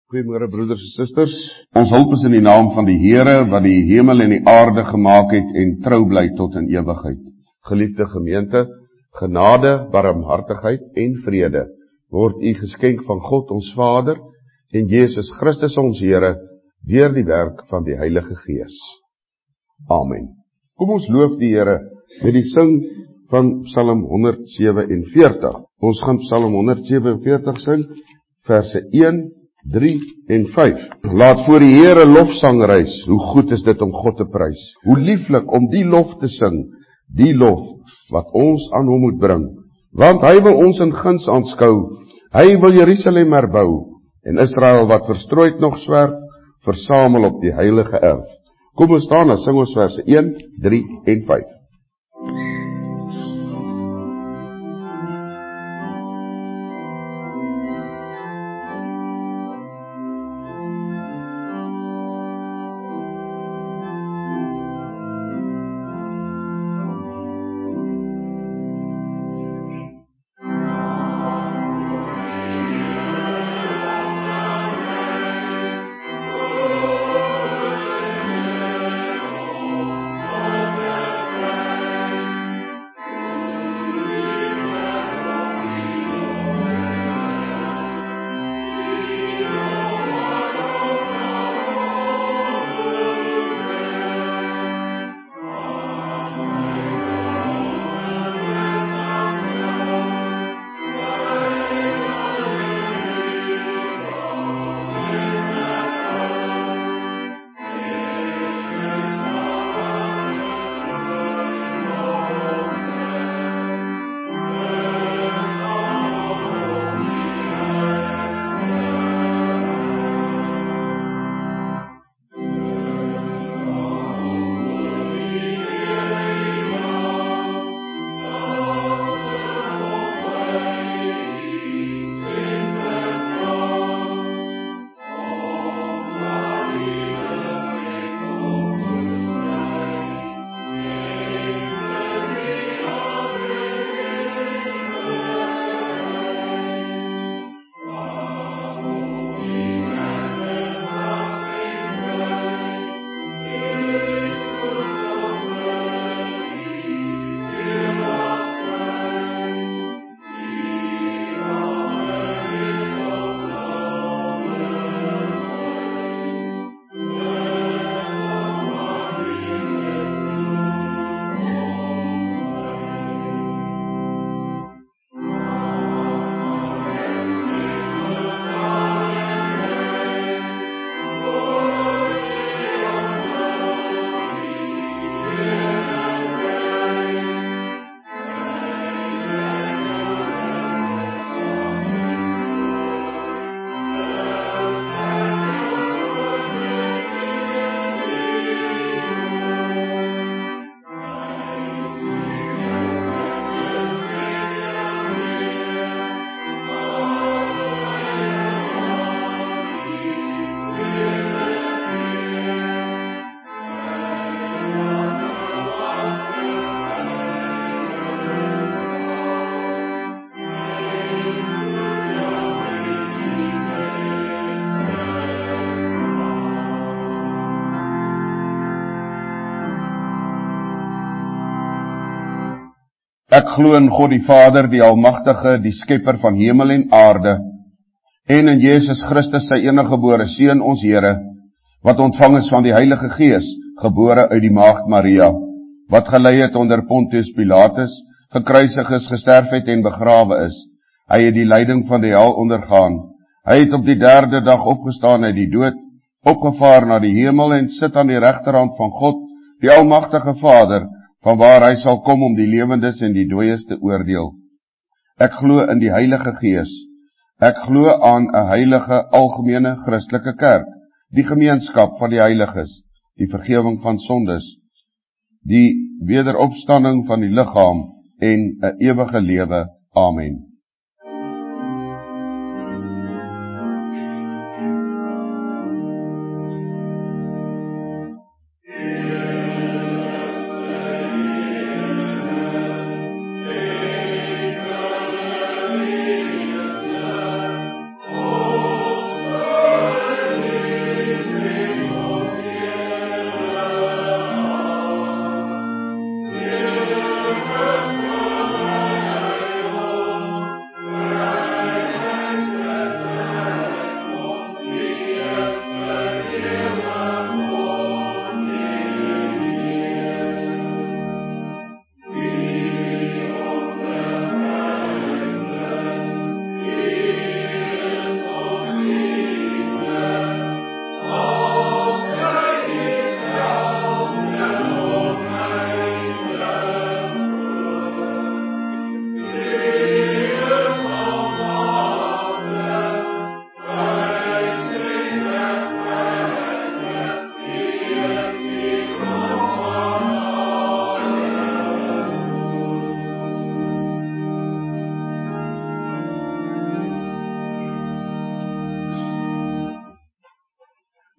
Goeiemôre broeders en susters. Ons hulp is in die naam van die Here wat die hemel en die aarde gemaak het en trou bly tot in ewigheid. Geliefde gemeente, genade, barmhartigheid en vrede word u geskenk van God ons Vader en Jesus Christus ons Here deur die werk van die Heilige Gees. Amen. Kom ons loof die Here met die sing van Psalm 147. Ons gaan Psalm 147 sing, verse 1, 3 en 5. Laat voor die Here lofsang reis, hoe goed is dit om God te prys. Hoe lieflik om die lof te sing, die lof wat ons aan hom moet bring. Want hy wil ons in guns aanskou, hy wil Jerusalem herbou, en Israel wat verstrooid nog swerf, versamel op die heilige erf. Kom ons staan en sing ons verse 1, 3 en 5. Ek glo in God die Vader, die Almagtige, die Skepper van hemel en aarde, en in Jesus Christus sy eniggebore Seun, ons Here, wat ontvang is van die Heilige Gees, gebore uit die Maagd Maria, wat gelei het onder Pontius Pilatus, gekruisig is, gesterf het en begrawe is. Hy het die lyding van die hel ondergaan. Hy het op die 3de dag opgestaan uit die dood, opgevaar na die hemel en sit aan die regterhand van God, die Almagtige Vader, vanwaar hy sal kom om die lewendes en die dooies te oordeel. Ek glo in die Heilige Gees. Ek glo aan 'n heilige, algemene, Christelike kerk, die gemeenskap van die heiliges, die vergifnis van sondes, die wederopstanding van die liggaam en 'n ewige lewe. Amen.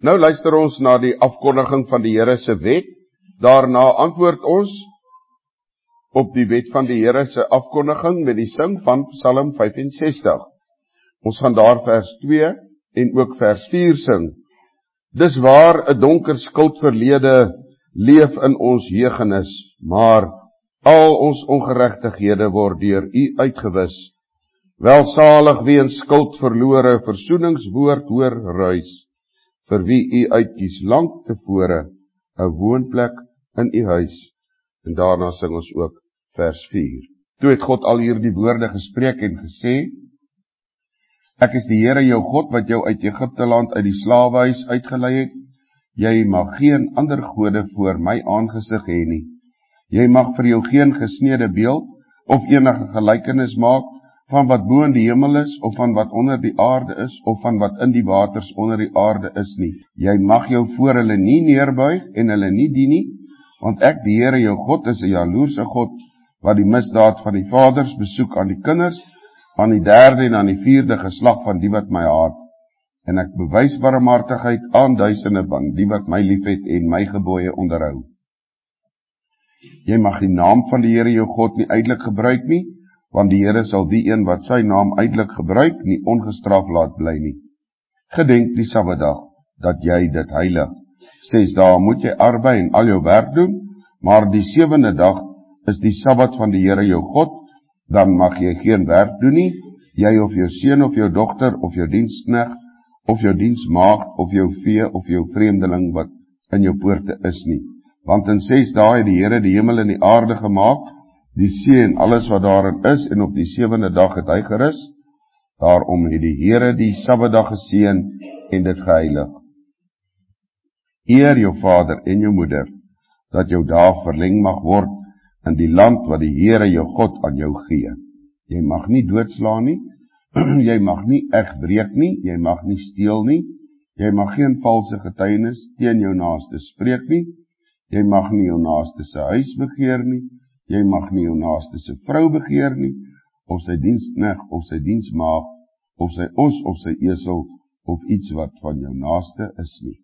Nou luister ons na die afkondiging van die Here se wet. Daarna antwoord ons op die wet van die Here se afkondiging met die sing van Psalm 65. Ons gaan daar vers 2 en ook vers 4 sing. Dis waar 'n donker skuldverlede leef in ons jeugenis, maar al ons ongeregtighede word deur U uitgewis. Welsalig wie in skuld verlore versoeningswoord hoor ruis, vir wie U uitkies lank tevore 'n woonplek in U huis. En daarna sing ons ook vers 4. Toe het God al hierdie woorde gespreek en gesê: Ek is die Here jou God wat jou uit Egipte land uit die slawehuis uitgelei het. Jy mag geen ander gode voor my aangesig hê nie. Jy mag vir jou geen gesneede beeld of enige gelykenis maak van wat bo in die hemel is, of van wat onder die aarde is, of van wat in die waters onder die aarde is nie. Jy mag jou voor hulle nie neerbuig en hulle nie dien nie, want ek, die Here jou God, is 'n jaloerse God, wat die misdaad van die vaders besoek aan die kinders, aan die 3de en aan die 4de geslag van die wat my haat. En ek bewys barmhartigheid aan duisende van die wat my liefhet en my gebooie onderhou. Jy mag die naam van die Here jou God nie uitelik gebruik nie, want die Here sal die een wat sy naam uitelik gebruik nie ongestraf laat bly nie. Gedenk die Sabbatdag, dat jy dit heilig. 6 dae moet jy arbei en al jou werk doen, maar die 7de dag is die Sabbat van die Here jou God. Dan mag jy geen werk doen nie, jy of jou seun of jou dogter of jou diensknegt of jou diensmaagd of jou vee of jou vreemdeling wat in jou poorte is nie. Want in 6 dae het die Here die hemel en die aarde gemaak, die see en alles wat daarin is, en op die 7de dag het hy gerus. Daarom het die Here die Sabbatdag geseën en dit geheilig. Eer jou vader en jou moeder, dat jou dae verleng mag word in die land wat die Here jou God aan jou gee. Jy mag nie doodslaan nie, jy mag nie egbreek nie, jy mag nie steel nie, jy mag geen valse getuienis teen jou naaste spreek nie, jy mag nie jou naaste se huis begeer nie, jy mag nie jou naaste se vrou begeer nie, of sy diensknegt, of sy diensmaagd, of sy os, of sy esel, of iets wat van jou naaste is nie.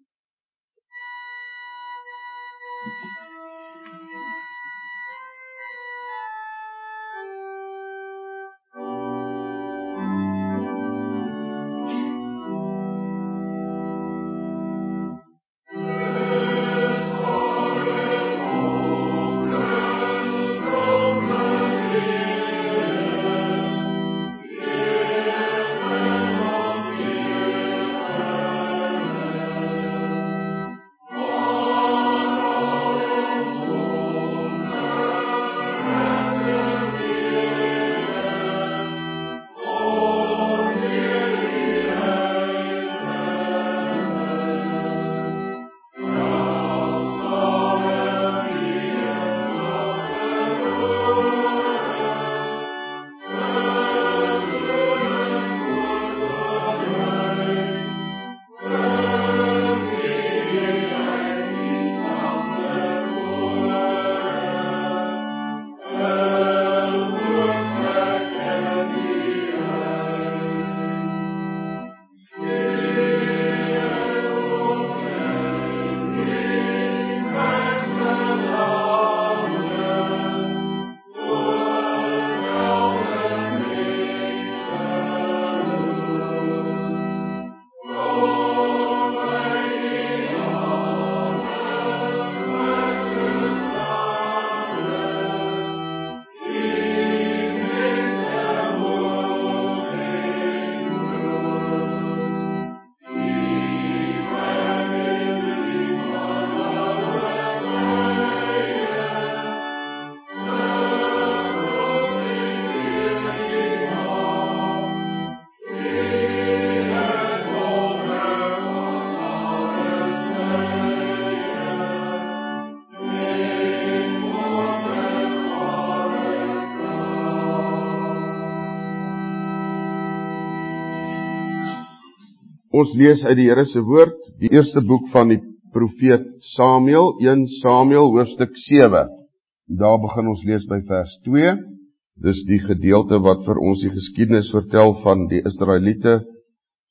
Ons lees uit die Here se woord, die eerste boek van die profeet Samuel, 1 Samuel hoofstuk 7. Daar begin ons lees by vers 2. Dis die gedeelte wat vir ons die geskiedenis vertel van die Israeliete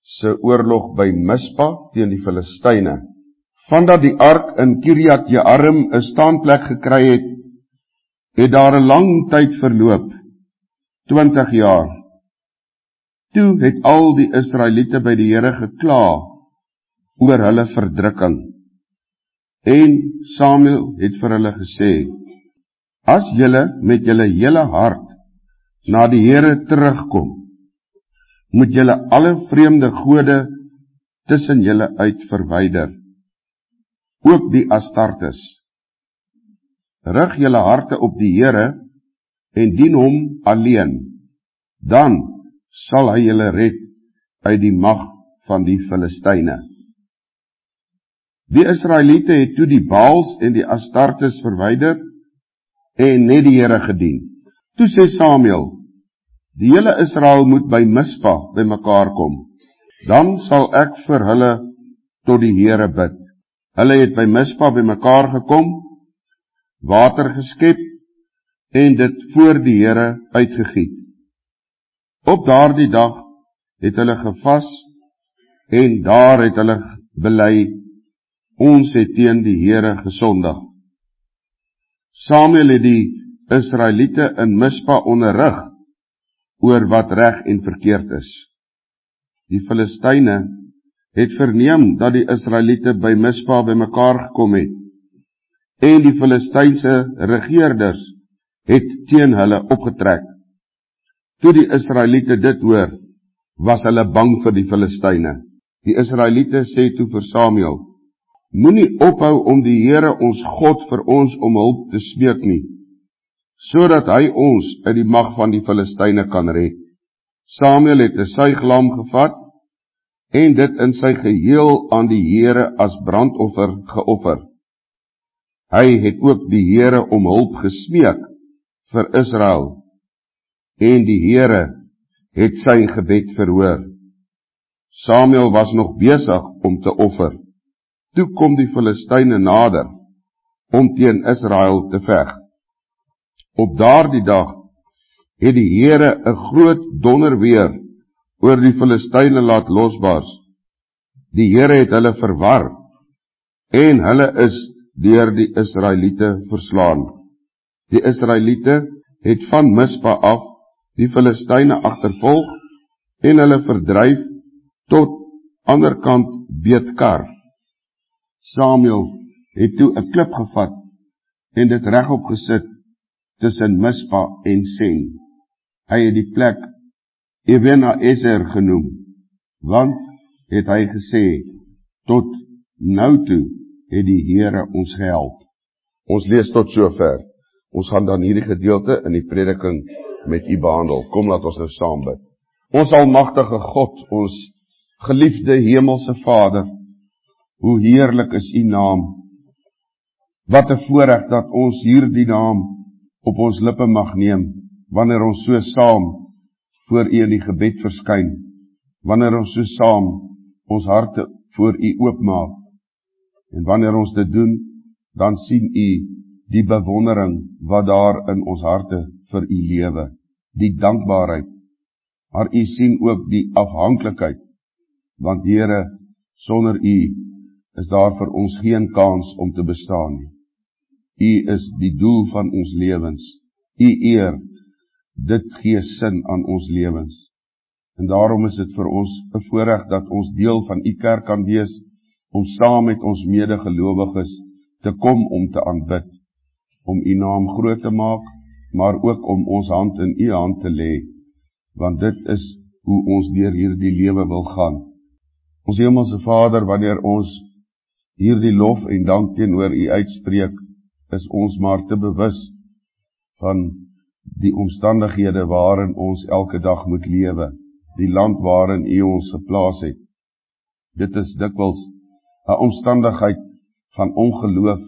se oorlog by Mispa teen die Filistyne. Vandat die ark in Kiriat Jearim 'n staanplek gekry het daar 'n lang tyd verloop, 20 jaar. Toe het al die Israeliete by die Here gekla oor hulle verdrukking. En Samuel het vir hulle gesê, as julle met julle hele hart na die Here terugkom, moet julle alle vreemde gode tussen julle uit verwyder, ook die Astartes. Rig julle harte op die Here en dien hom alleen, dan sal hy julle red uit die mag van die Filistyne. Die Israeliete het toe die Baals en die Astartes verwyder en net die Here gedien. Toe sê Samuel, die hele Israel moet by Mispa by mekaar kom, dan sal ek vir hulle tot die Here bid. Hulle het by Mispa by mekaar gekom, water geskep en dit voor die Here uitgegiet. Op daardie dag het hulle gevas en daar het hulle bely, ons het teen die Here gesondig. Samuel het die Israeliete in Mispa onderrig oor wat reg en verkeerd is. Die Filistyne het verneem dat die Israeliete by Mispa by mekaar gekom het, en die Filistynse regeerders het teen hulle opgetrek. Toe die Israeliete dit hoor, was hulle bang vir die Filistyne. Die Israeliete sê toe vir Samuel, moenie ophou om die Here ons God vir ons om hulp te smeek nie, sodat hy ons uit die mag van die Filistyne kan red. Samuel het 'n suiglam gevat en dit in sy geheel aan die Here as brandoffer geoffer. Hy het ook die Here om hulp gesmeek vir Israel, en die Here het sy gebed verhoor. Samuel was nog besig om te offer. Toe kom die Filistyne nader om teen Israel te veg. Op daardie dag het die Here 'n groot donderweer oor die Filistyne laat losbars. Die Here het hulle verwar en hulle is deur die Israeliete verslaan. Die Israeliete het van Mispa af die Filistyne agtervolg en hulle verdryf tot anderkant Beetkar. Samuel het toe 'n klip gevat en dit regop gesit tussen Mispa en Sen. Hy het die plek Ebenezer genoem, want het hy gesê, tot nou toe het die Here ons gehelp. Ons lees tot sover. Ons gaan dan hierdie gedeelte in die prediking met u behandel. Kom, laat ons nou saam bid. Ons almagtige God, ons geliefde hemelse Vader, hoe heerlik is u naam. Wat 'n voorreg dat ons hierdie naam op ons lippe mag neem, wanneer ons so saam voor u in die gebed verskyn, wanneer ons so saam ons harte voor u oopmaak, en wanneer ons dit doen, dan sien u die bewondering wat daar in ons harte vir u lewe, die dankbaarheid, maar u sien ook die afhanklikheid, want Here, sonder u is daar vir ons geen kans om te bestaan nie. U is die doel van ons lewens, u eer, dit gee sin aan ons lewens. En daarom is dit vir ons 'n voorreg dat ons deel van u kerk kan wees, om saam met ons medegelowiges te kom om te aanbid, om u naam groot te maak, maar ook om ons hand in u hand te lê, want dit is hoe ons deur hierdie lewe wil gaan. Ons hemelse Vader, wanneer ons hierdie lof en dank teenoor u uitspreek, is ons maar te bewus van die omstandighede waarin ons elke dag moet lewe, die land waarin u ons geplaas het. Dit is dikwels 'n omstandigheid van ongeloof,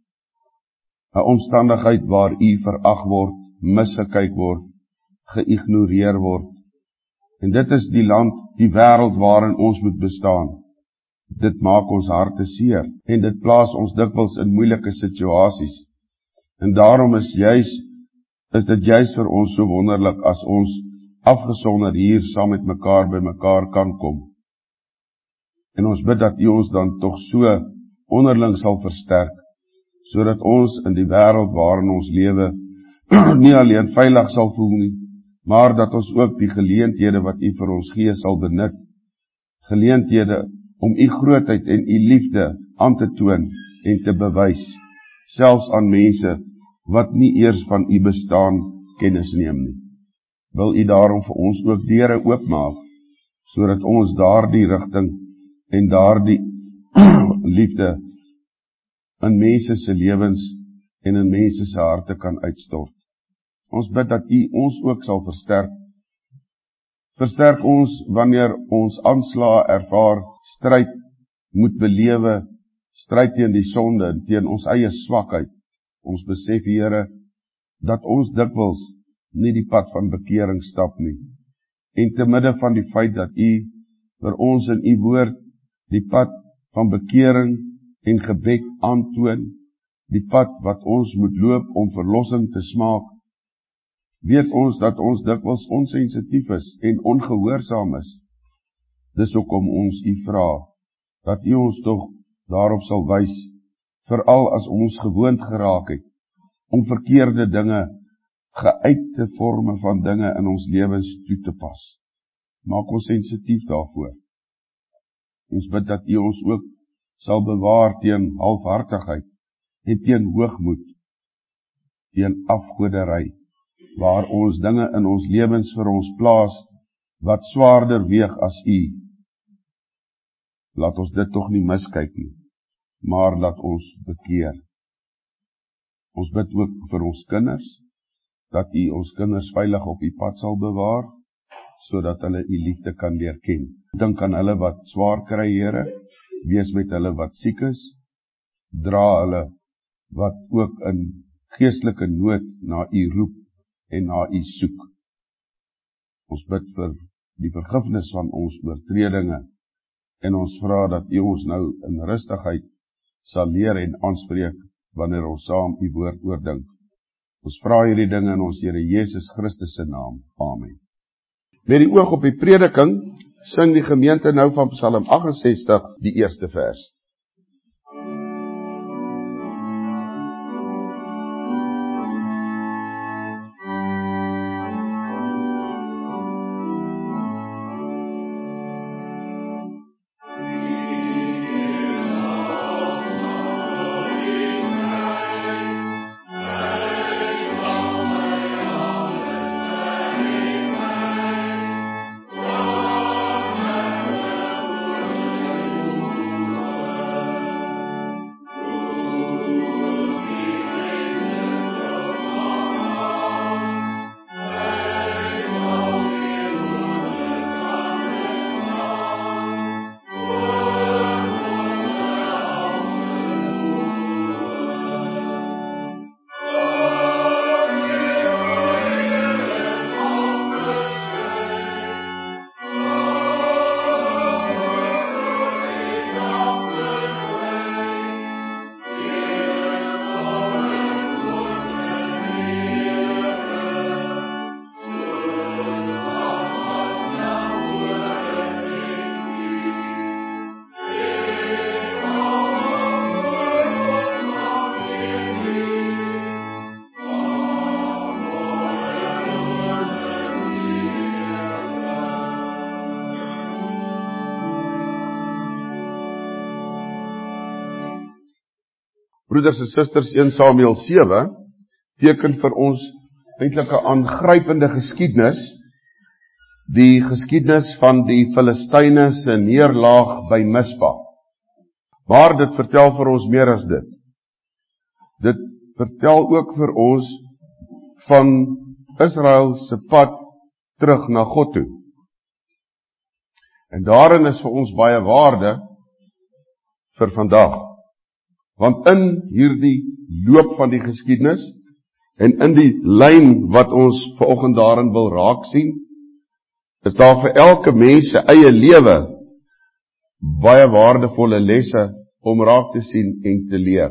'n omstandigheid waar u verag word, misgekyk word, geïgnoreer word. En dit is die land, die wêreld waarin ons moet bestaan. Dit maak ons harte seer, en dit plaas ons dikwels in moeilike situasies. En daarom is dit juis vir ons so wonderlik as ons afgesonder hier saam met mekaar by mekaar kan kom. En ons bid dat U ons dan tog so onderling sal versterk, sodat ons in die wêreld waarin ons lewe nie alleen veilig sal voel nie, maar dat ons ook die geleenthede wat U vir ons gee sal benut, geleenthede om U grootheid en U liefde aan te toon en te bewys, selfs aan mense wat nie eers van U bestaan kennis neem nie. Wil U daarom vir ons ook deure oopmaak, sodat ons daardie rigting en daardie liefde in mense se lewens en in mense se harte kan uitstort. Ons bid dat U ons ook sal versterk. Versterk ons wanneer ons aanslae ervaar, stryd moet belewe, stryd teen die sonde en teen ons eie swakheid. Ons besef, Here, dat ons dikwels nie die pad van bekering stap nie. En te midde van die feit dat U vir ons in U woord die pad van bekering en gebed aantoon, die pad wat ons moet loop om verlossing te smaak, weet ons dat ons dikwels onsensitief is en ongehoorsaam is. Dis hoekom ons U vra, dat U ons tog daarop sal wys, veral as ons gewoond geraak het, om verkeerde dinge, geuite vorme van dinge in ons lewens toe te pas. Maak ons sensitief daarvoor. Ons bid dat U ons ook sal bewaar teen halfhartigheid en teen hoogmoed, teen afgoderry, waar ons dinge in ons lewens vir ons plaas, wat swaarder weeg as U. Laat ons dit tog nie miskyk nie, maar laat ons bekeer. Ons bid ook vir ons kinders, dat U ons kinders veilig op U pad sal bewaar, sodat hulle U liefde kan leer ken. Dink aan hulle wat swaar kry, Here, wees met hulle wat siek is, dra hulle wat ook in geestelike nood na U roep en na U soek. Ons bid vir die vergifnis van ons oortredinge en ons vra dat U ons nou in rustigheid sal leer en aanspreek wanneer ons saam U woord oordink. Ons vra hierdie dinge in ons Here Jesus Christus se naam. Amen. Met die oog op die prediking sing die gemeente nou van Psalm 68 die eerste vers. Broeders en susters, 1 Samuel 7 teken vir ons eintlik 'n aangrypende geskiedenis, die geskiedenis van die Filistyne se neerlaag by Mispa. Maar dit vertel vir ons meer as dit. Dit vertel ook vir ons van Israel se pad terug na God toe. En daarin is vir ons baie waarde vir vandag. Want in hierdie loop van die geskiedenis en in die lyn wat ons vanoggend daarin wil raak sien, is daar vir elke mens se eie lewe baie waardevolle lesse om raak te sien en te leer.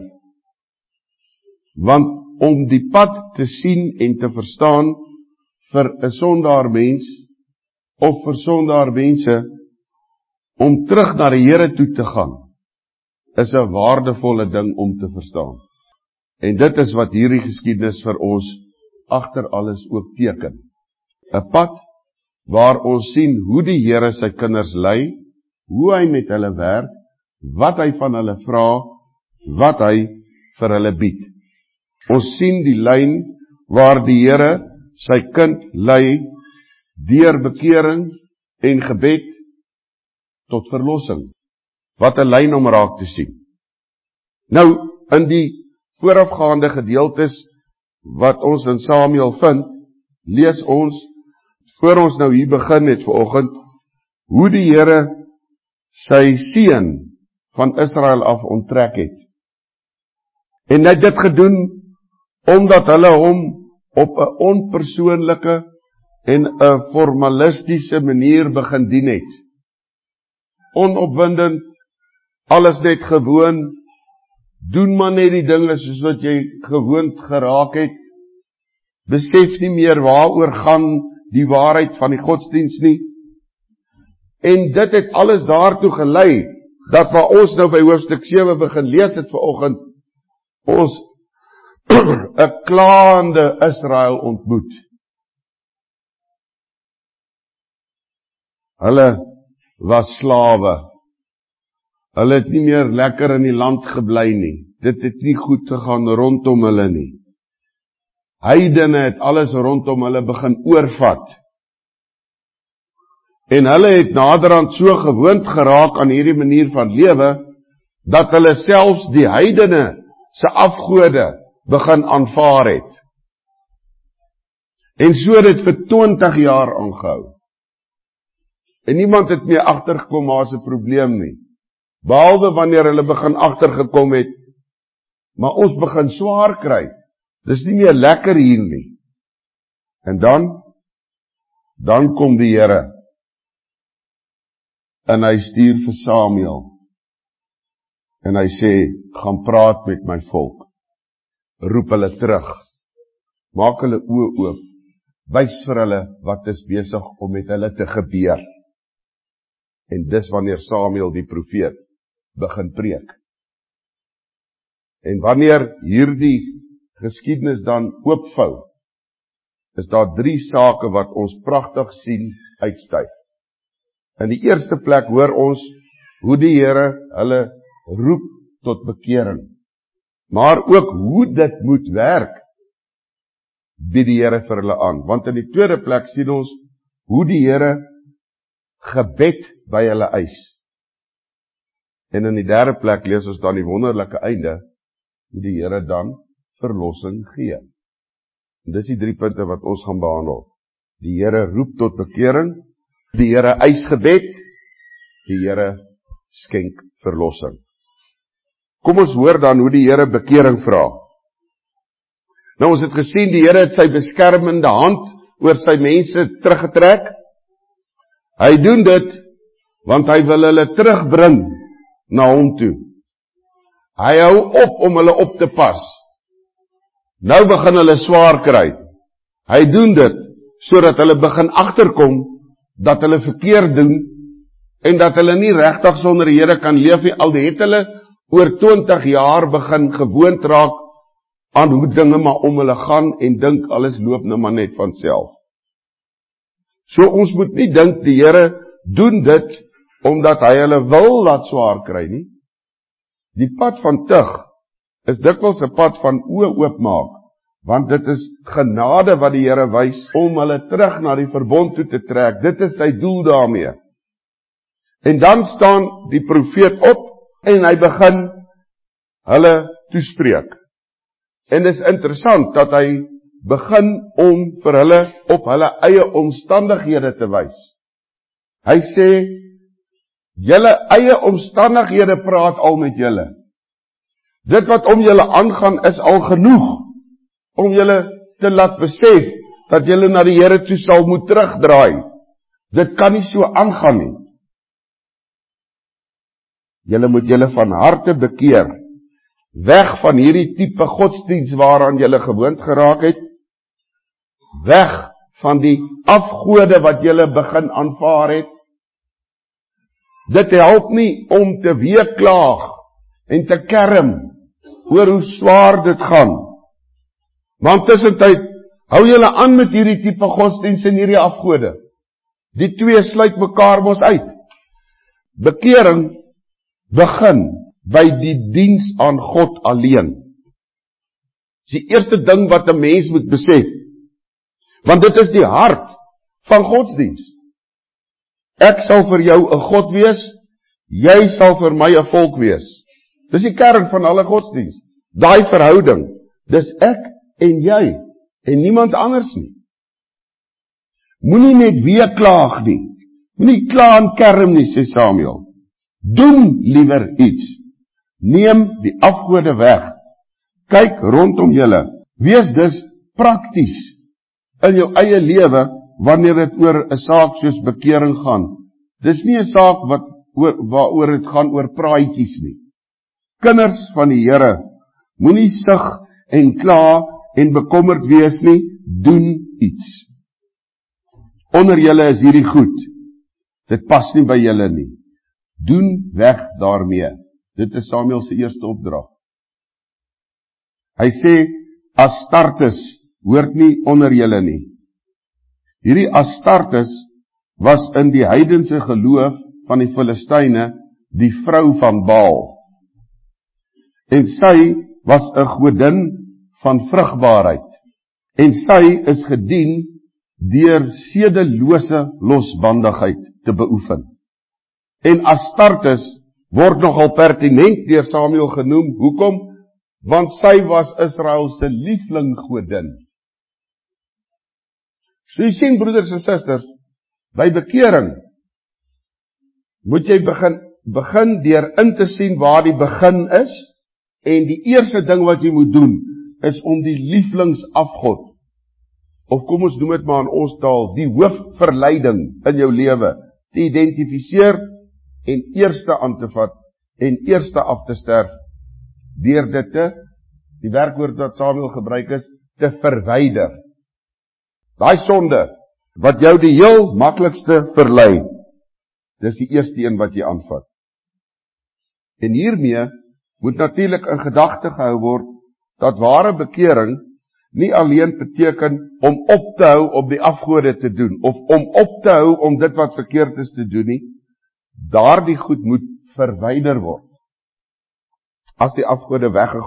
Want om die pad te sien en te verstaan vir 'n sondaar mens of vir sondaar mense om terug na die Here toe te gaan, is 'n waardevolle ding om te verstaan. En dit is wat hierdie geskiedenis vir ons agter alles ook teken. 'n Pad waar ons sien hoe die Here sy kinders lei, hoe hy met hulle werk, wat hy van hulle vra, wat hy vir hulle bied. Ons sien die lyn waar die Here sy kind lei deur bekering en gebed tot verlossing. Wat 'n lyn om raak te sien. Nou, in die voorafgaande gedeeltes wat ons in Samuel vind, lees ons, voor ons nou hier begin het vanoggend, hoe die Here sy seun van Israel af onttrek het. En hy het dit gedoen, omdat hulle hom op 'n onpersoonlike en 'n formalistiese manier begin dien het. Onopwindend, alles net gewoon, doen maar net die dinge soos wat jy gewoond geraak het, besef nie meer waaroor gaan die waarheid van die godsdienst nie, en dit het alles daartoe gelei, dat waar ons nou by hoofstuk 7 begin lees het vanoggend, ons 'n klaande Israel ontmoet. Hulle was slawe. Hulle het nie meer lekker in die land gebly nie. Dit het nie goed gegaan rondom hulle nie. Heidene het alles rondom hulle begin oorvat. En hulle het naderhand so gewoond geraak aan hierdie manier van lewe, dat hulle selfs die heidene se afgode begin aanvaar het. En so het dit vir 20 jaar aangehou. En niemand het meer agtergekom maar is 'n probleem nie. Behalwe wanneer hulle begin agtergekom het, maar ons begin swaar kry. Dis nie meer lekker hier nie. En dan kom die Here. En hy stuur vir Samuel. En hy sê, gaan praat met my volk. Roep hulle terug. Maak hulle oë oop. Wys vir hulle wat is besig om met hulle te gebeur. En dis wanneer Samuel die profeet begin preek. En wanneer hierdie geskiedenis dan oopvou, is daar 3 sake wat ons pragtig sien uitstyg. In die eerste plek hoor ons hoe die Here hulle roep tot bekering. Maar ook hoe dit moet werk, bied die Here vir hulle aan. Want in die tweede plek sien ons hoe die Here gebed by hulle eis. En in die derde plek lees ons dan die wonderlike einde, hoe die Here dan verlossing gee. En dis die 3 punte wat ons gaan behandel. Die Here roep tot bekering, die Here eis gebed, die Here skenk verlossing. Kom ons hoor dan hoe die Here bekering vra. Nou ons het gesien, die Here het sy beskermende hand oor sy mense teruggetrek. Hy doen dit, want hy wil hulle terugbring na hom toe. Hy hou op om hulle op te pas. Nou begin hulle swaar kry. Hy doen dit, sodat hulle begin agterkom, dat hulle verkeerd doen, en dat hulle nie regtig sonder die Here kan leef nie, al het hulle oor 20 jaar begin gewoond raak, aan hoe dinge maar om hulle gaan, en dink alles loop nou maar net van self. So ons moet nie dink die Here doen dit, omdat hy hulle wil laat swaar kry nie. Die pad van tug is dikwels 'n pad van oë oopmaak, want dit is genade wat die Here wys om hulle terug na die verbond toe te trek. Dit is sy doel daarmee. En dan staan die profeet op en hy begin hulle toespreek. En dit is interessant dat hy begin om vir hulle op hulle eie omstandighede te wys. Hy sê, julle eie omstandighede praat al met julle. Dit wat om julle aangaan is al genoeg om julle te laat besef dat julle na die Here toe sal moet terugdraai. Dit kan nie so aangaan nie. Julle moet julle van harte bekeer, weg van hierdie tipe godsdienst waaraan julle gewoond geraak het, weg van die afgode wat julle begin aanvaar het, Dit help nie om te weeklaag en te kerm oor hoe swaar dit gaan. Want tussentyd hou julle aan met hierdie tipe godsdienst en hierdie afgode. Die twee sluit mekaar mos uit. Bekering begin by die diens aan God alleen. Dis die eerste ding wat 'n mens moet besef. Want dit is die hart van godsdienst. Ek sal vir jou 'n God wees, jy sal vir my 'n volk wees. Dis die kern van alle godsdienst. Daai verhouding, dis ek en jy, en niemand anders nie. Moenie net weeklaag nie. Moenie kla en kerm nie, sê Samuel. Doen liewer iets. Neem die afgode weg. Kyk rondom julle. Wees dus prakties in jou eie lewe wanneer dit oor 'n saak soos bekering gaan. Dis nie 'n saak waaroor dit gaan oor praatjies nie. Kinders van die Here, moenie sug en kla en bekommerd wees nie, doen iets. Onder julle is hierdie goed. Dit pas nie by julle nie. Doen weg daarmee. Dit is Samuel se eerste opdrag. Hy sê, Astartes hoort nie onder julle nie. Hierdie Astartes was in die heidense geloof van die Filistyne die vrou van Baal. En sy was 'n godin van vrugbaarheid. En sy is gedien deur sedelose losbandigheid te beoefen. En Astartes word nogal pertinent deur Samuel genoem. Hoekom? Want sy was Israel se lieflinggodin. So jy sien, broeders en susters, by bekering moet jy begin deur in te sien waar die begin is, en die eerste ding wat jy moet doen, is om die lieflingsafgod, of kom ons noem dit maar in ons taal, die hoofverleiding in jou lewe, te identifiseer en eerste aan te vat, en eerste af te sterf, deur dit die werkwoord wat Samuel gebruik is, te verwyder. Daai sonde, wat jou die heel maklikste verlei, dis die eerste een wat jy aanvat. En hiermee moet natuurlik in gedagte gehou word, dat ware bekering nie alleen beteken om op te hou om die afgode te doen, of om op te hou om dit wat verkeerd is te doen nie, daardie goed moet verwyder word. As die afgode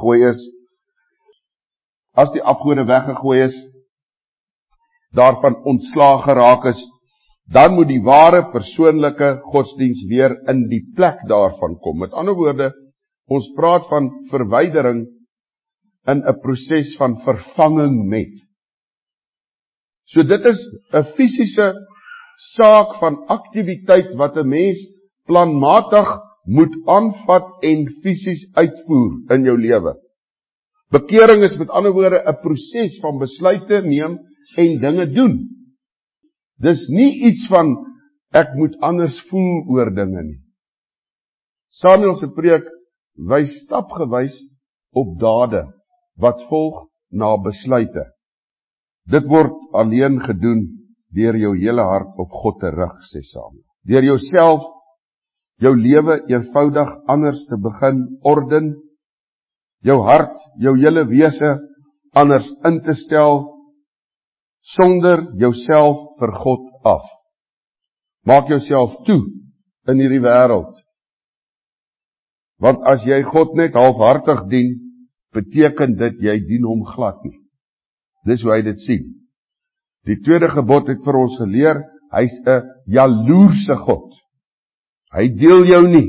weggegooi is, daarvan ontslaag geraak is, dan moet die ware persoonlike godsdienst weer in die plek daarvan kom. Met ander woorde, ons praat van verwydering in 'n proses van vervanging met. So dit is 'n fisiese saak van aktiwiteit wat 'n mens planmatig moet aanvat en fisies uitvoer in jou lewe. Bekering is met ander woorde 'n proses van besluite neem en dinge doen. Dis nie iets van ek moet anders voel oor dinge nie. Samuel se preek wys stapgewys op dade wat volg na besluite. Dit word alleen gedoen deur jou hele hart op God te rig, sê Samuel. Deur jouself, jou lewe eenvoudig anders te begin orden, jou hart, jou hele wese anders in te stel, sonder jouself vir God af. Maak jouself toe in hierdie wêreld. Want as jy God net halfhartig dien, beteken dit jy dien hom glad nie. Dis hoe hy dit sien. Die tweede gebod het vir ons geleer, hy's 'n jaloerse God. Hy deel jou nie.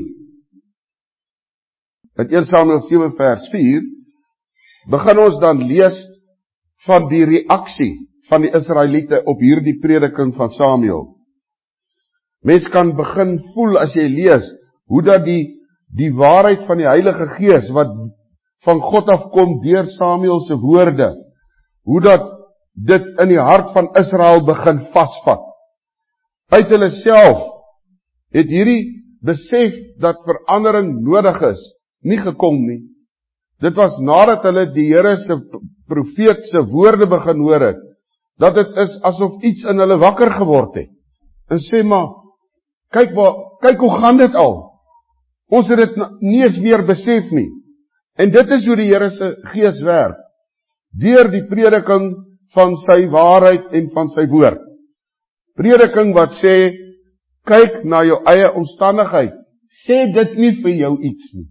In 1 Samuel 7 vers 4 begin ons dan lees van die reaksie van die Israeliete op hierdie prediking van Samuel. Mens kan begin voel as jy lees, hoe dat die waarheid van die Heilige Gees, wat van God afkom deur Samuel se woorde, hoe dat dit in die hart van Israel begin vasvat. Uit hulle self het hierdie besef dat verandering nodig is, nie gekom nie. Dit was nadat hulle die Here se profeet se woorde begin hoor het, dat dit is asof iets in hulle wakker geword het. En sê maar, kyk kyk hoe gaan dit al. Ons het dit nie eens meer besef nie. En dit is hoe die Here se Gees werk. Deur die prediking van sy waarheid en van sy woord. Prediking wat sê, kyk na jou eie omstandigheid. Sê dit nie vir jou iets nie.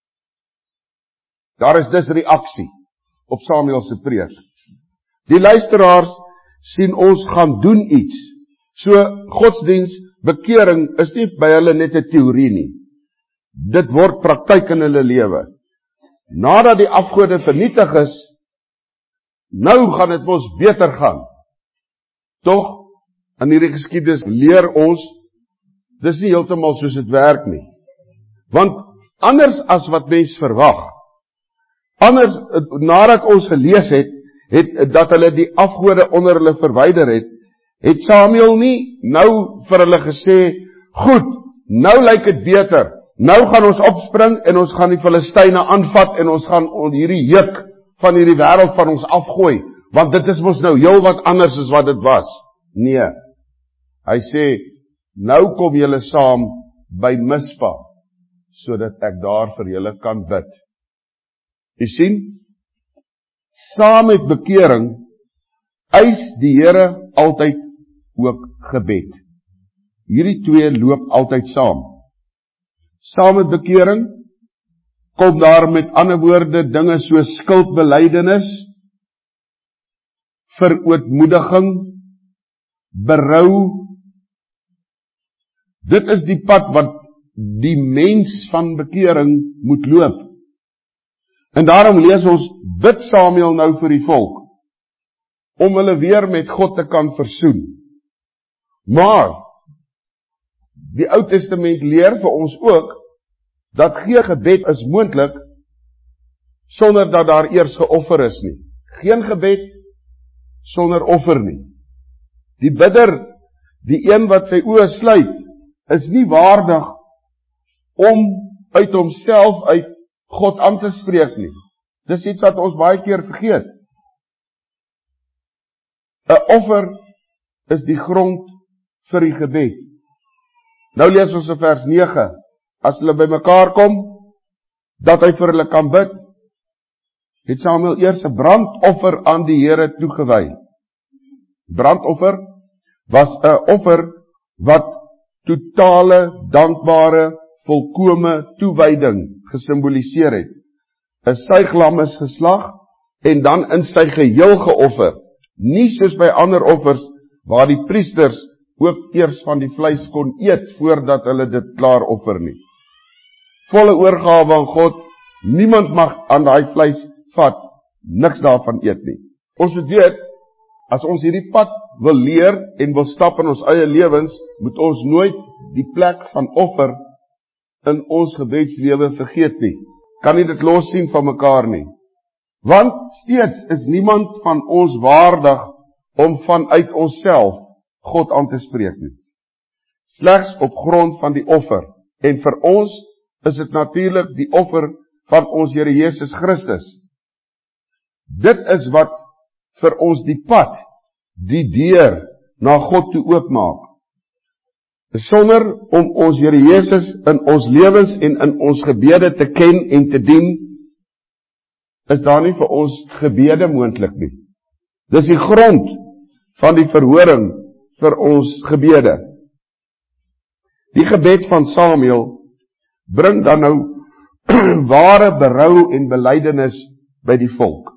Daar is dus reaksie op Samuel se preek. Die luisteraars sien ons gaan doen iets. So godsdiens, bekering is nie by hulle net 'n teorie nie. Dit word praktyk in hulle lewe. Nadat die afgode vernietig is, nou gaan dit mos beter gaan. Tog, in hierdie geskiedenis leer ons, dis nie heeltemal soos dit werk nie. Want anders as wat mens verwag, anders, nadat ons gelees het dat hulle die afgode onder hulle verwyder het Samuel nie nou vir hulle gesê, goed, nou lyk dit beter, nou gaan ons opspring en ons gaan die Filistyne aanvat en ons gaan hierdie juk van hierdie wêreld van ons afgooi, want dit is mos nou heel wat anders as wat dit was. Nee, hy sê, nou kom julle saam by Mispa, sodat ek daar vir julle kan bid. U sien, saam met bekering, eis die Here altyd ook gebed. Hierdie twee loop altyd saam. Saam met bekering, kom daar met ander woorde dinge soos skuldbelydenis, verootmoediging, berou. Dit is die pad wat die mens van bekering moet loop. En daarom lees ons, bid Samuel nou vir die volk, om hulle weer met God te kan versoen. Maar, die Ou Testament leer vir ons ook, dat geen gebed is moontlik, sonder dat daar eers geoffer is nie. Geen gebed, sonder offer nie. Die bidder, die een wat sy oë sluit, is nie waardig, om uit homself uit God aan te spreek nie. Dis iets wat ons baie keer vergeet. 'n Offer is die grond vir die gebed. Nou lees ons in vers 9, as hulle by mekaar kom, dat hy vir hulle kan bid, het Samuel eers 'n brandoffer aan die Here toegewy. Brandoffer was 'n offer wat totale, dankbare, volkome toewyding gesimboliseer het. 'n Suiglam is geslag en dan in sy geheel geoffer, nie soos by ander offers waar die priesters ook eers van die vleis kon eet voordat hulle dit klaar offer nie. Volle oorgawe aan God, niemand mag aan daai vleis vat, niks daarvan eet nie. Ons moet weet, as ons hierdie pad wil leer en wil stap in ons eie lewens, moet ons nooit die plek van offer in ons gebedslewe vergeet nie. Kan nie dit los sien van mekaar nie. Want steeds is niemand van ons waardig om vanuit onsself God aan te spreek nie. Slegs op grond van die offer. En vir ons is dit natuurlik die offer van ons Here Jesus Christus. Dit is wat vir ons die pad, die deur na God toe oopmaak. Sonder om ons Here Jesus in ons lewens en in ons gebede te ken en te dien, is daar nie vir ons gebede moontlik nie. Dis die grond van die verhoring vir ons gebede. Die gebed van Samuel bring dan nou ware berou en belydenis by die volk.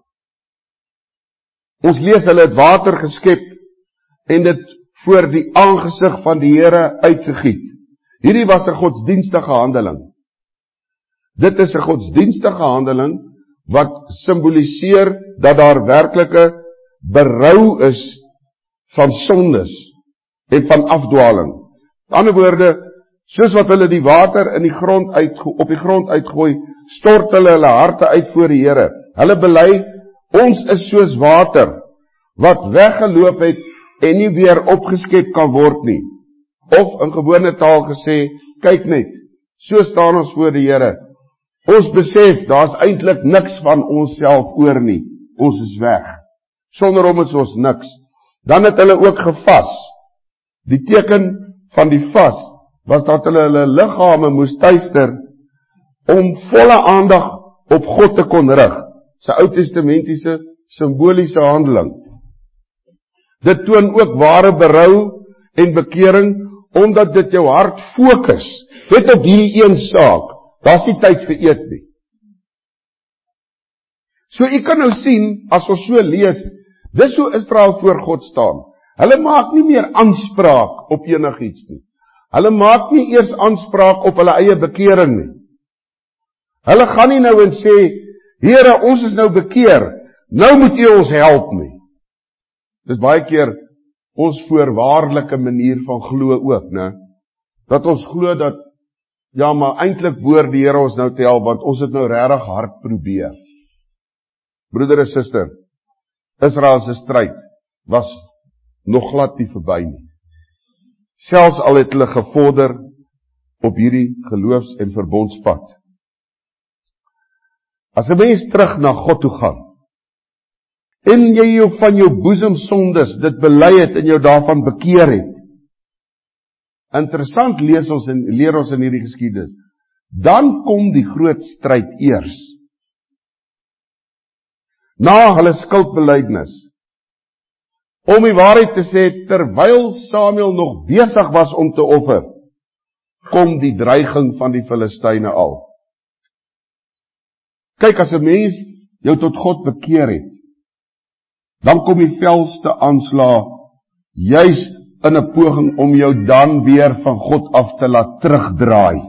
Ons lees hulle het water geskep en dit voor die aangesig van die Here uitgegiet. Hierdie was 'n godsdienstige handeling. Dit is 'n godsdienstige handeling wat simboliseer dat daar werklike berou is van sondes en van afdwaling. Met ander woorde, soos wat hulle die water in die grond op die grond uitgooi, stort hulle harte uit voor die Here. Hulle bely, ons is soos water wat weggeloop het en nie weer opgeskep kan word nie. Of in gewone taal gesê, kyk net, so staan ons voor die Here. Ons besef, daar's eintlik niks van onsself oor nie. Ons is weg. Sonder hom is ons niks. Dan het hulle ook gevas. Die teken van die vas was dat hulle liggame moes tuister om volle aandag op God te kon rig. Sy Ou-testamentiese simboliese handeling. Dit toon ook ware berou en bekering, omdat dit jou hart fokus, net op hierdie een saak. Daar's nie tyd vir eet nie. So jy kan nou sien, as ons so lees, dis hoe Israel voor God staan. Hulle maak nie meer aanspraak op enigiets nie. Hulle maak nie eers aanspraak op hulle eie bekering nie. Hulle gaan nie nou en sê, Here, ons is nou bekeer, nou moet U ons help nie. Dis baie keer ons voorwaardelike manier van glo ook, né? Dat ons glo dat, ja, maar eintlik behoort die Here ons nou te help, want ons het nou regtig hard probeer. Broeder en suster, Israel se stryd was nog glad nie verby nie. Selfs al het hulle gevorder op hierdie geloofs- en verbondspad. As 'n mens terug na God toe gaan, en jy ook van jou boesem sondes dit bely het en jou daarvan bekeer het. Interessant leer ons in hierdie geskiedenis. Dan kom die groot stryd eers. Na hulle skuldbelydenis. Om die waarheid te sê, terwyl Samuel nog besig was om te offer, kom die dreiging van die Filistyne al. Kyk, as 'n mens jou tot God bekeer het, dan kom die felste aanslag, juis in 'n poging om jou dan weer van God af te laat terugdraai.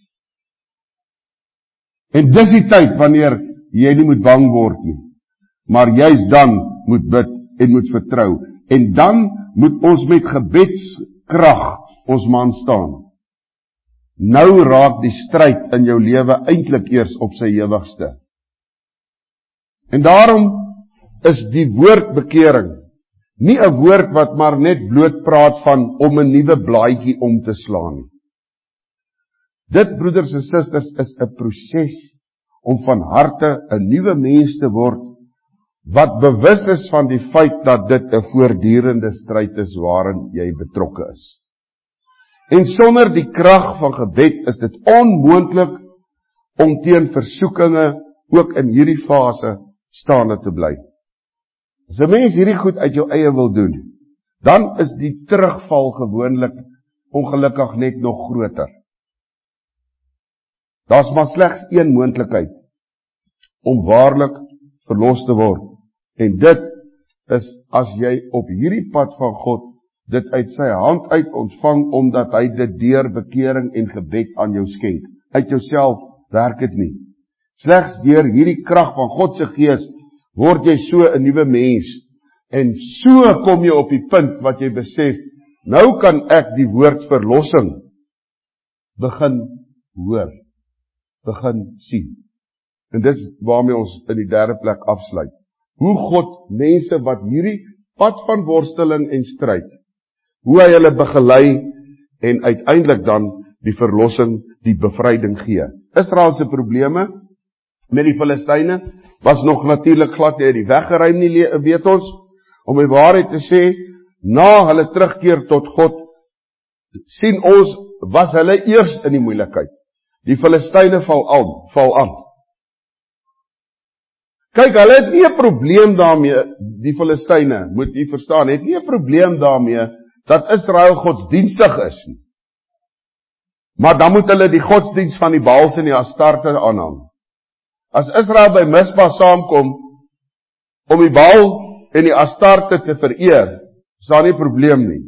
En dis die tyd wanneer jy nie moet bang word nie, maar juis dan moet bid en moet vertrou. En dan moet ons met gebedskrag ons man staan. Nou raak die stryd in jou lewe eintlik eers op sy ewigste. En daarom is die woord bekering nie 'n woord wat maar net bloot praat van om 'n nuwe blaadjie om te slaan nie. Dit, broeders en susters, is 'n proses om van harte 'n nuwe mens te word, wat bewus is van die feit dat dit 'n voortdurende stryd is waarin jy betrokke is. En sonder die krag van gebed is dit onmoontlik om teen versoekinge ook in hierdie fase staande te bly. As 'n mens hierdie goed uit jou eie wil doen, dan is die terugval gewoonlik ongelukkig net nog groter. Daar's maar slegs een moontlikheid om waarlik verlos te word. En dit is as jy op hierdie pad van God dit uit sy hand uit ontvang, omdat hy dit deur bekering en gebed aan jou skenk. Uit jouself werk dit nie. Slegs deur hierdie krag van God se Gees word jy so 'n nuwe mens. En so kom jy op die punt wat jy besef, nou kan ek die woord verlossing begin hoor, begin sien. En dis waarmee ons in die derde plek afsluit. Hoe God mense wat hierdie pad van worsteling en stryd, hoe hy hulle begelei en uiteindelik dan die verlossing, die bevryding gee. Israel se probleme met die Filistyne was nog natuurlik glad nie uit die weg geruim nie, weet ons. Om die waarheid te sê, na hulle terugkeer tot God, sien ons, was hulle eers in die moeilikheid. Die Filistyne val aan. Kyk, hulle het nie 'n probleem daarmee, die Filistyne, moet jy verstaan, het nie 'n probleem daarmee, dat Israel godsdienstig is nie. Maar dan moet hulle die godsdienst van die Baals en die Astarte aanhang. As Israel by Mispa saamkom, om die Baal en die Astarte te vereer, is daar nie probleem nie.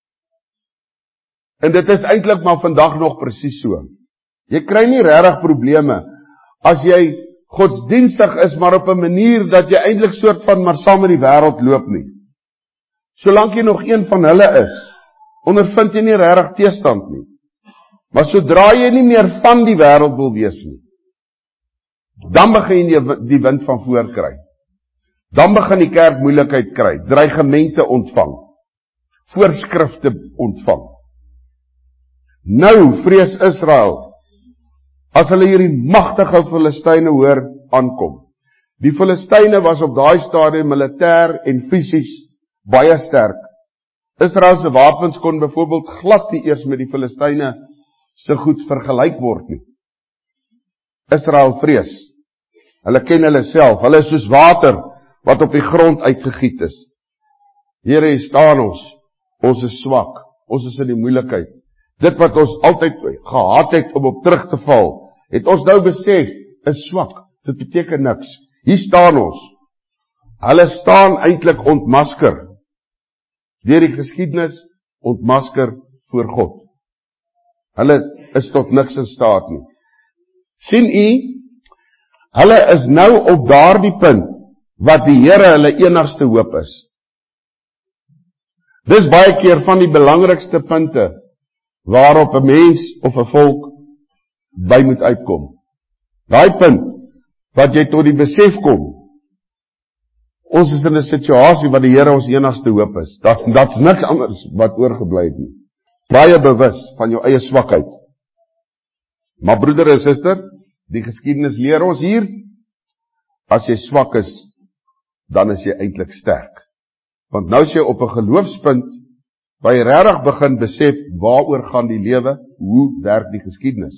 En dit is eintlik maar vandag nog presies so. Jy kry nie regtig probleme, as jy godsdienstig is, maar op 'n manier, dat jy eintlik soort van maar saam met die wêreld loop nie. Solank jy nog een van hulle is, ondervind jy nie regtig teestand nie. Maar sodra jy nie meer van die wêreld wil wees nie, dan begin jy die wind van voor kry. Dan begin die kerk moeilikheid kry, dreigemente ontvang, voorskrifte ontvang. Nou vrees Israel, as hulle hierdie magtige Filistyne hoor aankom. Die Filistyne was op daai stadium militêr en fisies baie sterk. Israel se wapens kon byvoorbeeld glad nie eers met die Filistyne so goed vergelyk word nie. Israel vrees. Hulle ken hulle self. Hulle is soos water wat op die grond uitgegiet is. Here, hier staan ons. Ons is swak. Ons is in die moeilikheid. Dit wat ons altyd gehad het om op terug te val, het ons nou besef, is swak. Dit beteken niks. Hier staan ons. Hulle staan eintlik ontmasker. Deur die geskiedenis ontmasker voor God. Hulle is tot niks in staat nie. Sien u, hulle is nou op daardie punt, wat die Here hulle enigste hoop is. Dis baie keer van die belangrikste punte, waarop 'n mens of 'n volk by moet uitkom. Daai punt, wat jy tot die besef kom, ons is in 'n situasie wat die Here ons enigste hoop is. Dat's niks anders wat oorgebly het nie. Baie bewus van jou eie swakheid. Maar broeder en suster, die geskiedenis leer ons hier, as jy swak is, dan is jy eintlik sterk. Want nou is jy op 'n geloofspunt, waar jy regtig begin besef, waaroor gaan die lewe, hoe werk die geskiedenis.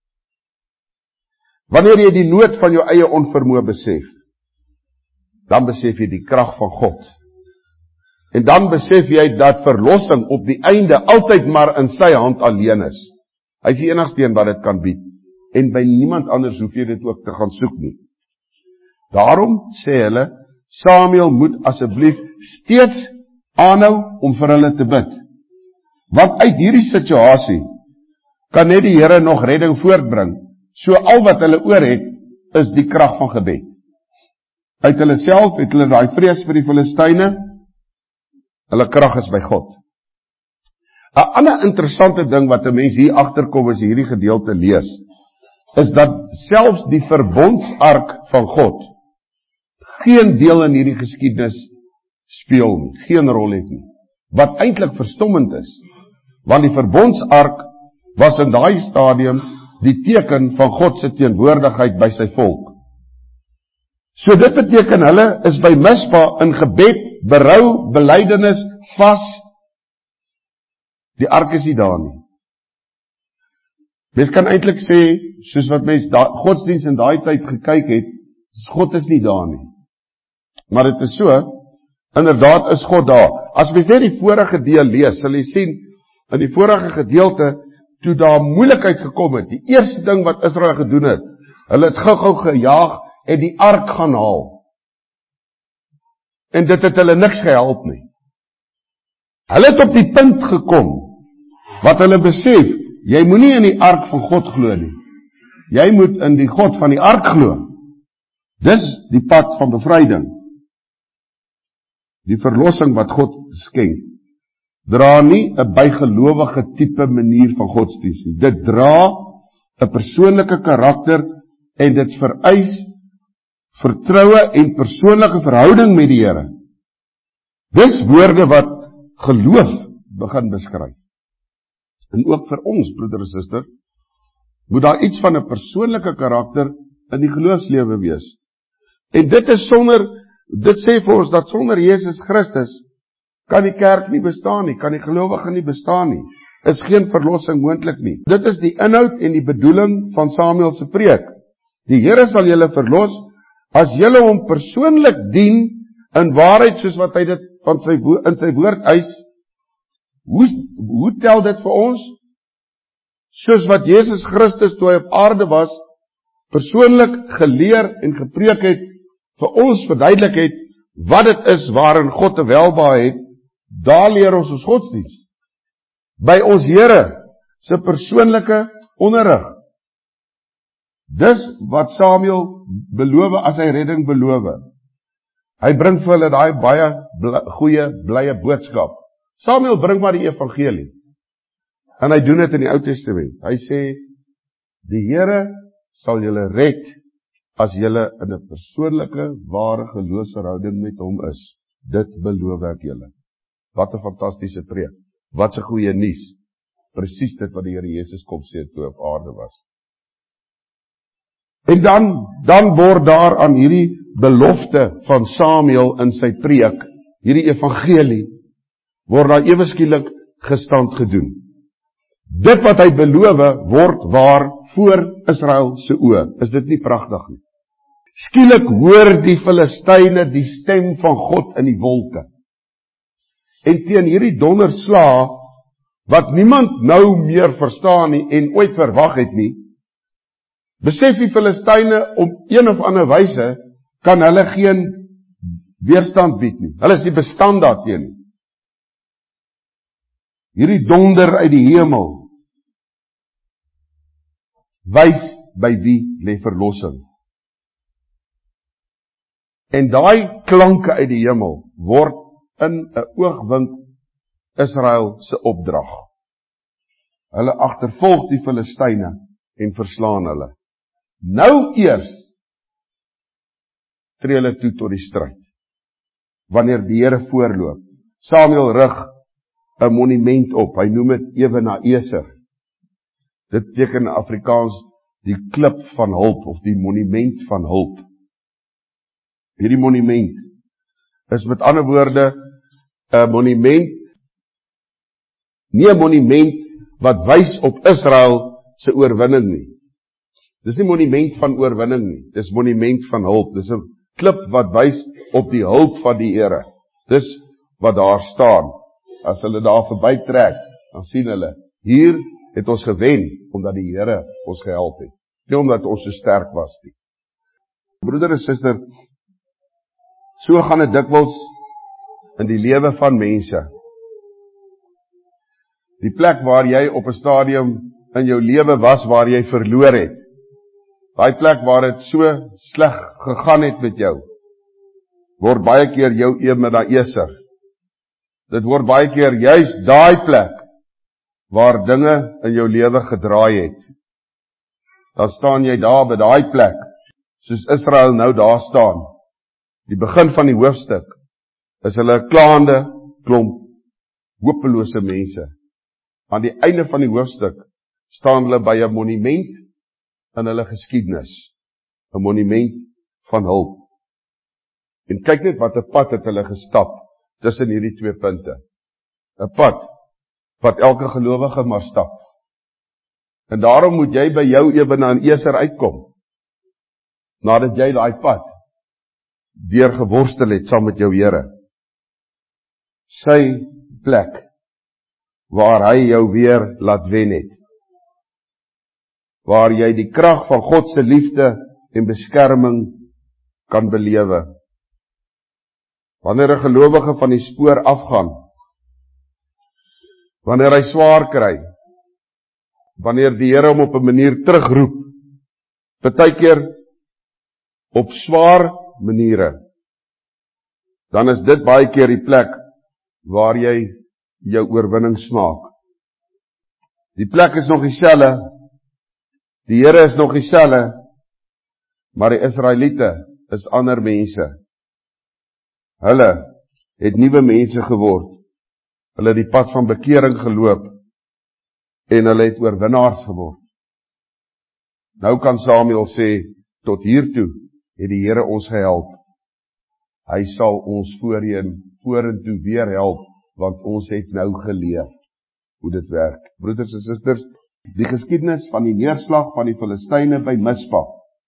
Wanneer jy die nood van jou eie onvermoë besef, dan besef jy die krag van God. En dan besef jy dat verlossing op die einde altyd maar in sy hand alleen is. Hy is die enigste een wat dit kan bied. En by niemand anders hoef jy dit ook te gaan soek nie. Daarom sê hulle, Samuel moet asseblief steeds aanhou om vir hulle te bid. Want uit hierdie situasie kan net die Here nog redding voortbring. So al wat hulle oor het, is die krag van gebed. Uit hulle self het hulle daai vrees vir die Filistyne, hulle krag is by God. 'n ander interessante ding wat 'n mens hier agterkom as jy hierdie gedeelte lees, is dat selfs die verbondsark van God geen deel in hierdie geskiedenis speel nie, geen rol het nie. Wat eintlik verstommend is, want die verbondsark was in daai stadium die teken van God se teenwoordigheid by sy volk. So dit beteken hulle is by Mispa in gebed, berou, belydenis, vas. Die ark is nie daar nie. Mens kan eintlik sê, soos wat mens godsdiens in daai tyd gekyk het, God is nie daar nie. Maar dit is so, inderdaad is God daar. As mens net die vorige deel lees, sal jy sien, in die vorige gedeelte, toe daar moeilikheid gekom het, die eerste ding wat Israel gedoen het, hulle het gou-gou gejaag en die ark gaan haal. En dit het hulle niks gehelp nie. Hulle het op die punt gekom, wat hulle besef, jy moenie in die ark van God glo nie. Jy moet in die God van die ark glo. Dis die pad van bevryding. Die verlossing wat God skenk, dra nie 'n bygelowige tipe manier van godsdienst nie. Dit dra 'n persoonlike karakter en dit vereis vertroue en persoonlike verhouding met die Here. Dis woorde wat geloof begin beskryf. En ook vir ons, broeder en suster, moet daar iets van 'n persoonlike karakter in die geloofslewe wees. En dit sê vir ons dat sonder Jesus Christus kan die kerk nie bestaan nie, kan die gelowige nie bestaan nie, is geen verlossing moontlik nie. Dit is die inhoud en die bedoeling van Samuel se preek. Die Here sal julle verlos, as julle hom persoonlik dien, in waarheid soos wat hy dit in sy woord eis. Hoe tel dit vir ons? Soos wat Jesus Christus toe hy op aarde was, persoonlik geleer en gepreek het, vir ons verduidelik het, wat dit is waarin God 'n welbehae het, daar leer ons godsdienst. By ons Here se persoonlike onderrig. Dis wat Samuel beloof as hy redding beloof. Hy bring vir hulle daai baie goeie, blye boodskap. Samuel bring maar die evangelie. En hy doen dit in die Ou Testament. Hy sê, die Here sal julle red, as julle in 'n persoonlike, ware geloofsverhouding met hom is. Dit beloof ek julle. Wat 'n fantastiese preek. Wat 'n goeie nuus. Presies dit wat die Here Jesus kom sê toe op aarde was. En dan word daar aan hierdie belofte van Samuel in sy preek, hierdie evangelie, word daar ewe skielik gestand gedoen. Dit wat hy beloof word waar voor Israel se oë. Is dit nie pragtig nie? Skielik hoor die Filistyne die stem van God in die wolke. En teen hierdie donderslae, wat niemand nou meer verstaan nie en ooit verwag het nie, besef die Filistyne op een of ander wyse, kan hulle geen weerstand bied nie. Hulle is nie bestand daarteen nie. Hierdie donder uit die hemel wys by wie lê verlossing. En daai klanke uit die hemel word in 'n oogwink Israel se opdrag. Hulle agtervolg die Filistyne en verslaan hulle. Nou eers tree hulle toe tot die stryd. Wanneer die Here voorloop. Samuel rig 'n monument op. Hy noem dit Ebenezer. Dit beteken in Afrikaans die klip van hulp of die monument van hulp. Hierdie monument is met ander woorde 'n monument, nie 'n monument wat wys op Israel se oorwinning nie. Dis nie monument van oorwinning nie, dis monument van hulp. Dis 'n klip wat wys op die hulp van die Here. Dis wat daar staan. As hulle daar verby trek, dan sien hulle, hier het ons gewen, omdat die Here ons gehelp het. Nie omdat ons so sterk was nie. Broeder en suster, so gaan dit dikwels in die lewe van mense. Die plek waar jy op 'n stadium in jou lewe was, waar jy verloor het. Daai plek waar dit so sleg gegaan het met jou, word baie keer jou Ebenezer. Dit word baie keer juis daai plek, waar dinge in jou lewe gedraai het. Dan staan jy daar by daai plek, soos Israel nou daar staan. Die begin van die hoofstuk, is hulle 'n klaande klomp, hopelose mense. Aan die einde van die hoofstuk, staan hulle by 'n monument in hulle geskiedenis. 'n Monument van hulp. En kyk net wat 'n pad het hulle gestap, tussen hierdie twee punte. 'n Pad, wat elke gelowige maar stap. En daarom moet jy by jou Ebenezer uitkom, nadat jy daai pad deur geworstel het saam met jou Here. Sy plek, waar hy jou weer laat wen het. Waar jy die krag van God se liefde en beskerming kan belewe. Wanneer 'n gelowige van die spoor afgaan, wanneer hy swaar kry, wanneer die Here hom op 'n manier terugroep, partykeer op swaar maniere, dan is dit baie keer die plek waar jy jou oorwinning smaak. Die plek is nog dieselfde, die Here is nog dieselfde, maar die Israeliete is ander mense. Hulle het nuwe mense geword. Hulle het die pad van bekering geloop en hulle het oorwinnaars geword. Nou kan Samuel sê, tot hiertoe het die Here ons gehelp. Hy sal ons vorentoe weer help, want ons het nou geleer hoe dit werk. Broeders en susters, die geskiedenis van die neerslag van die Filistyne by Mispa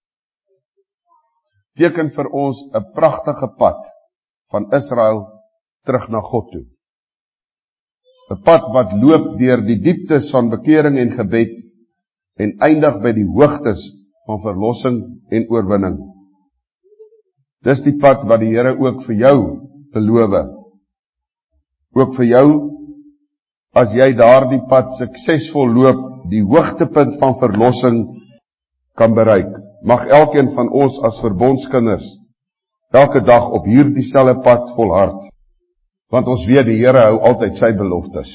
teken vir ons 'n pragtige pad van Israel terug na God toe. 'n Pad wat loop deur die dieptes van bekering en gebed en eindig by die hoogtes van verlossing en oorwinning. Dis die pad wat die Here ook vir jou beloof. Ook vir jou, as jy daardie pad suksesvol loop, die hoogtepunt van verlossing kan bereik. Mag elkeen van ons as verbondskinders elke dag op hierdie selfde pad volhard, want ons weet die Here hou altyd sy beloftes.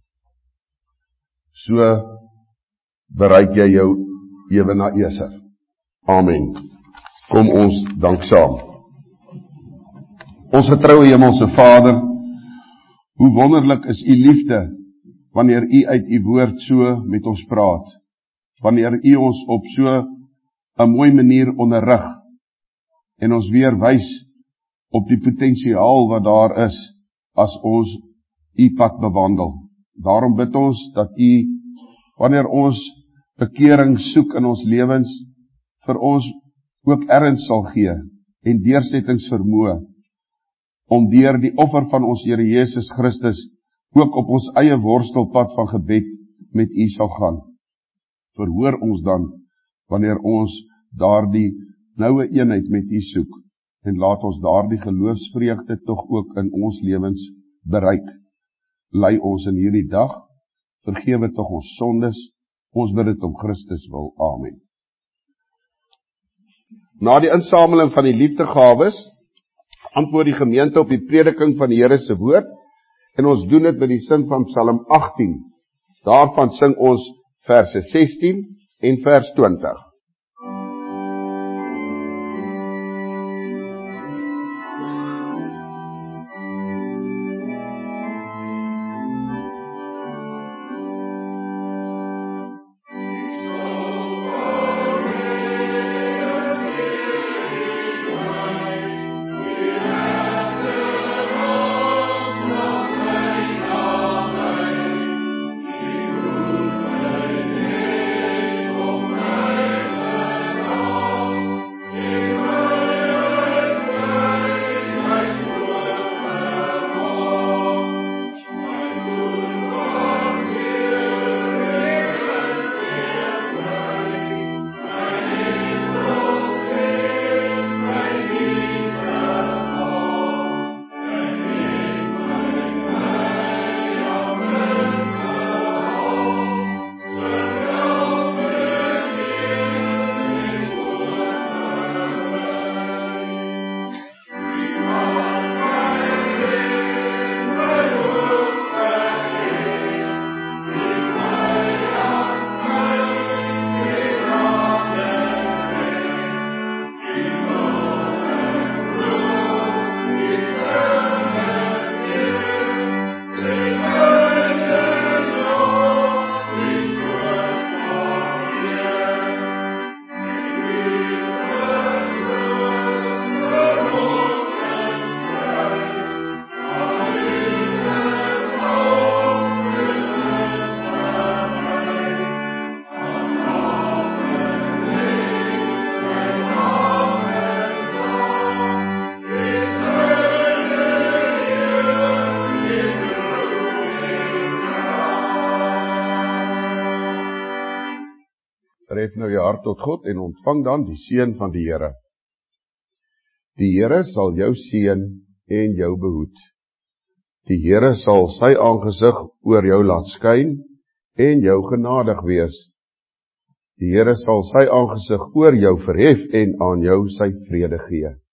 So bereik jy jou Ebenezer. Amen. Kom ons dank saam. Ons getroue hemelse Vader, hoe wonderlik is u liefde, wanneer u uit u woord so met ons praat, wanneer u ons op so 'n mooi manier onderrig, en ons weer wys op die potensiaal wat daar is, as ons u pad bewandel. Daarom bid ons dat u wanneer ons bekering soek in ons lewens, vir ons ook erns sal gee en deursettingsvermoë om deur die offer van ons Here Jesus Christus ook op ons eie worstelpad van gebed met U sal gaan. Verhoor ons dan wanneer ons daardie noue eenheid met U soek en laat ons daardie geloofsvreugde tog ook in ons lewens bereik. Lei ons in hierdie dag, vergewe tog ons sondes, ons bid dit om Christus wil. Amen. Na die insameling van die liefdegawes, antwoord die gemeente op die prediking van die Here se woord, en ons doen dit met die sin van Psalm 18. Daarvan sing ons verse 16 en vers 20. Verhef nou jou hart tot God en ontvang dan die seën van die Here. Die Here sal jou seën en jou behoed. Die Here sal sy aangesig oor jou laat skyn en jou genadig wees. Die Here sal sy aangesig oor jou verhef en aan jou sy vrede gee.